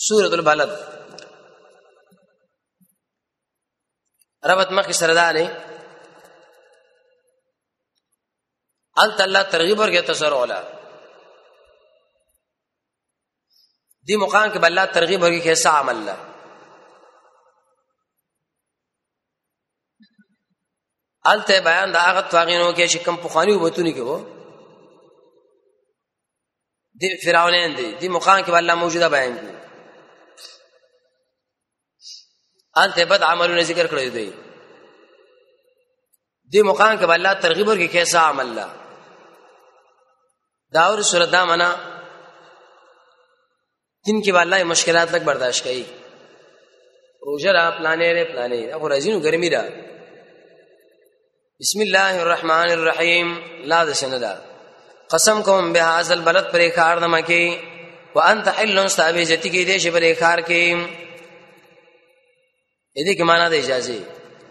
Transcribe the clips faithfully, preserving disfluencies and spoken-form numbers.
سورۃ البلد ربط مخ سردانه ال تعالی ترغیب ورکه تسر اولا دی مقام کې بل ترغیب ورکه کیسا عمل الله الته بیان دا هغه تواغینو کې چې کوم پخوانی وبتونی کې وو دی فرعونین دی دی مقام کې الله موجوده بیان کی الته بد عملونه ذکر کړی دی دی مقام کې الله ترغیب ورکه کیسا عمل الله داور سورۃ دا معنا جن کې والله مشکلات تک برداشت کړي روزه را پلانې ره پلانې هغه راځینو ګرمي را بسم الله الرحمن الرحیم لا دسندا قسم کوم به هاذل بلد پرې کار دمه کې وانت حل صاحب جتی کې دې شه پرې کار کې دې کې معنا د اجازه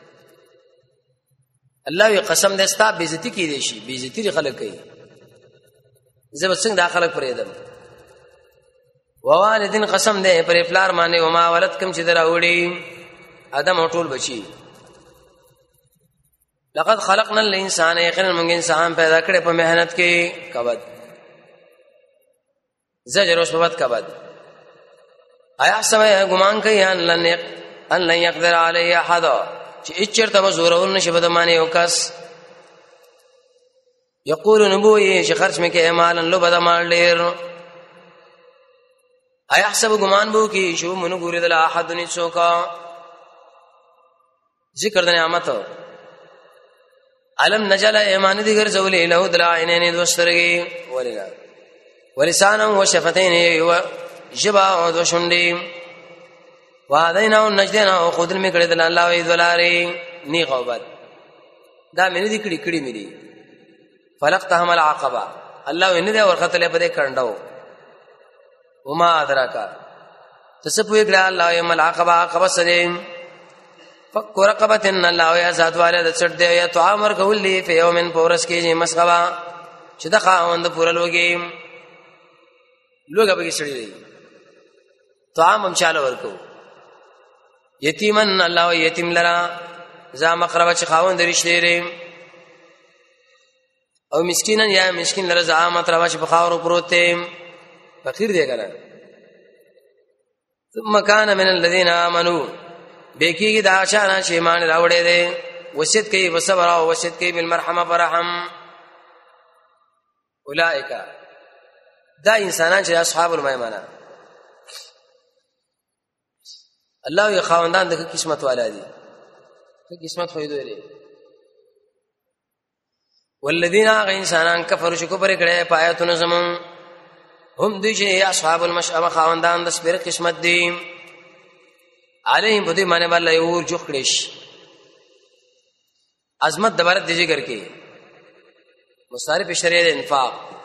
الله یې قسم دې ستا به عزت کې دې شي به عزت خلک کوي زب څنګه داخله پرې دم ووالدین قسم دې پرې پلار باندې وما ولد کم چې درا وړي ادم ټول بچي لقد خلقنا الانسان یقینا موږ انسان پیدا کړې په مهنت کې کبد زجر اوس په بد کبد آیا سمه ګمان کوي ان لن ان لن يقدر علی احد چې اچرته مزورون نشي بدمانه یو کس یقول نبوی چې خرج مې کې اعمال لو بدمال ډیر آیا سب ګمان بو کې شو منو ګورې دل احد نڅوکا ذکر د نعمت علم نجل ایمان دي ګرځولې له دل عینین دوسترګي ولنا ولسانا وشفتين وجبا او دوشندي وادینا نجدنا او خودل می کړه د الله وی دلاري نی غوبت دا مې دي کړي کړي مې دي فلقتهم العقبه الله ویني دا ورختله په دې کندو وما ادراکا تسپوی کړه الله یم العقبه عقبه سلیم فك رقبه ان الله یا ذات والد چټ دی یا تو امر کولی په یومن پورس کې چې مسغبا چې د خاوند پورل وګي لوګه به سړي دی تو هم چاله ورکو یتیمن الله یتیم لرا ذا مقربه چې خاوند رښتې لري او مسکینن یا مسکین لرا ذا مقربه چې بخاور پروت دی فقیر دی کنه ثم كان من الذين امنوا بیکی دا شان چې ایمان راوړې دي وصیت کوي وصبر او وصیت کوي بالمرحمه برحم اولئک دا انسانان چې اصحاب المیمنه الله یې خواندان د قسمت والا دي ته قسمت خو دې لري والذین انسانان کفروا شکر کړه پایتون زمون هم دوی چې اصحاب المشأمه خواندان د سپیر قسمت دي علیهم بدی معنی والله اور جو کړش عظمت دبرت دی ذکر کې مصارف شریعه انفاق